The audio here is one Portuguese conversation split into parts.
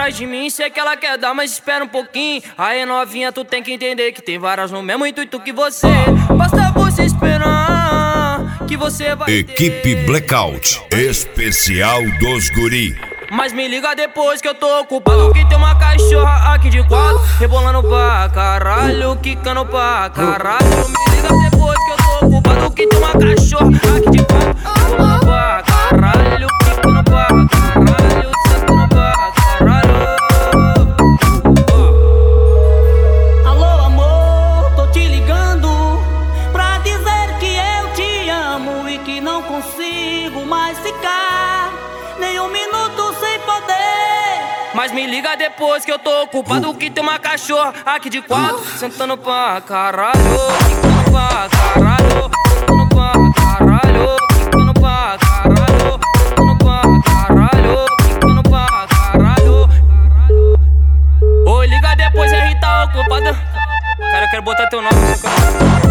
atrás de mim, sei que ela quer dar, mas espera um pouquinho. Aí novinha, tu tem que entender que tem várias no mesmo intuito que você. Basta você esperar que você vai Equipe ter. Blackout, especial dos guri. Mas me liga depois que eu tô ocupado, que tem uma cachorra aqui de quatro, rebolando pra caralho, quicando pra caralho. Me liga depois que eu tô ocupado, que tem uma cachorra aqui de quatro, rebolando pra caralho, quicando pra caralho, sentando pra caralho. Alô amor, tô te ligando pra dizer que eu te amo e que não consigo mais ficar nem um minuto sem poder. Mas me liga depois que eu tô ocupado, que tem uma cachorra aqui de quatro, sentando pra caralho, quicando pra caralho, sentando pra caralho, quicando pra caralho, sentando pra caralho, quicando pra caralho. Ô, liga depois, aí tá ocupado. Cara, eu quero botar teu nome no seu canal.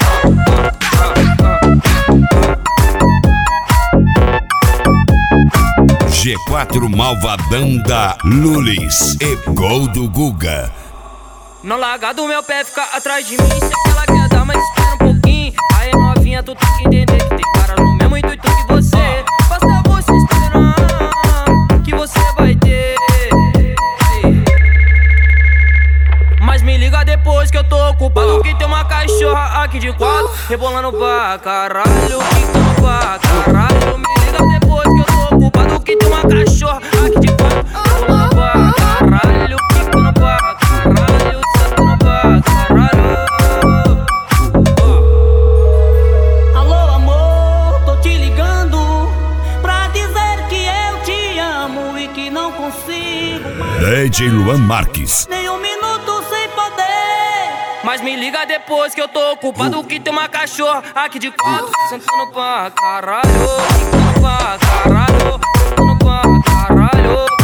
G4 Malvadão da Lulis e Gol do Guga. Não larga do meu pé, fica atrás de mim. Sei que ela quer dar, mas espera um pouquinho. Aí novinha, tu tem que entender que tem cara no mesmo intuito que você. Basta você esperar que você vai ter. Mas me liga depois que eu tô ocupado, que tem uma cachorra aqui de quatro, rebolando pra caralho, quicando pra caralho. Me liga depois que eu tô ocupado, que tem uma cachorra aqui de quatro, rebolando pra caralho, quicando pra caralho, sentando pra caralho. Alô amor, tô te ligando pra dizer que eu te amo e que não consigo mais DJ Luan Marques. nem um minuto sem poder. Mas me liga depois que eu tô ocupado, que tem uma cachorra aqui de quatro, sentando pra caralho, quicando pra caralho, sentando pra caralho.